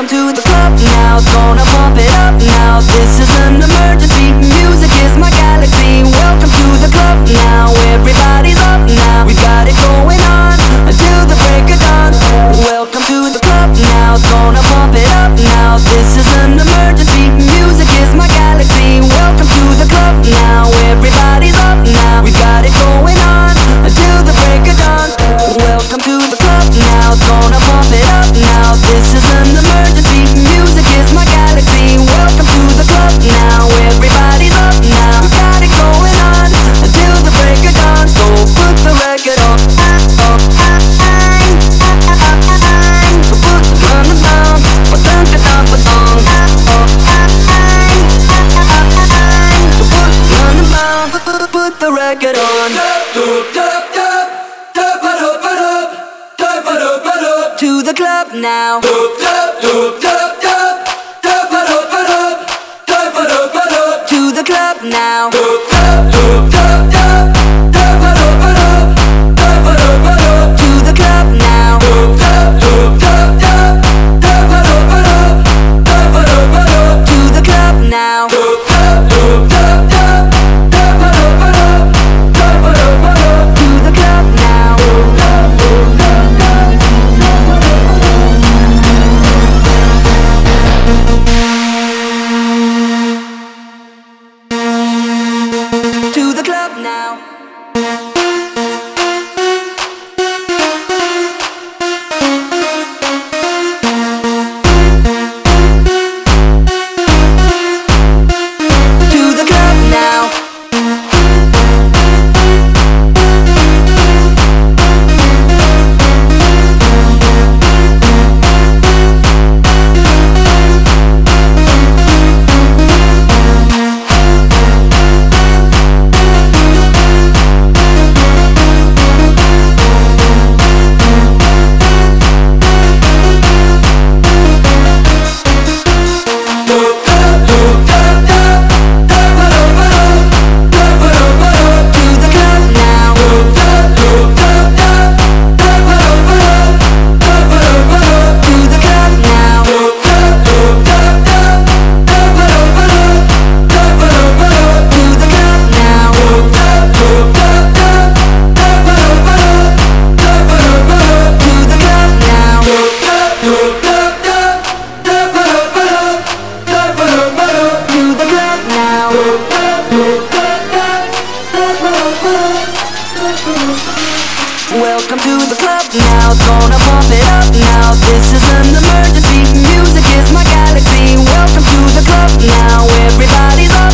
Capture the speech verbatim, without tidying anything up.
Welcome to the club now, gonna pump it up now. This is an emergency, music is my galaxy. Welcome to the club now, everybody's up now. We've got it going on until the break of dawn. Welcome to the club now, gonna pump it up now. This is an emergency, music is my galaxy. Welcome to the club now, everybody's up now. We've got it going on until the break of dawn. Welcome to the club now, gonna pump it up now. This is an emergency, music is my galaxy. Welcome to the club now, everybody's up now. We've got it going on until the break of dawn. So put the record on. So put the running down. So put the running down. Put the record on. To the club now. To the club now. To the club now. To the club now. To the club now. To the club now. Welcome to the club now, gonna pump it up now. This is an emergency, music is my galaxy. Welcome to the club now, everybody's up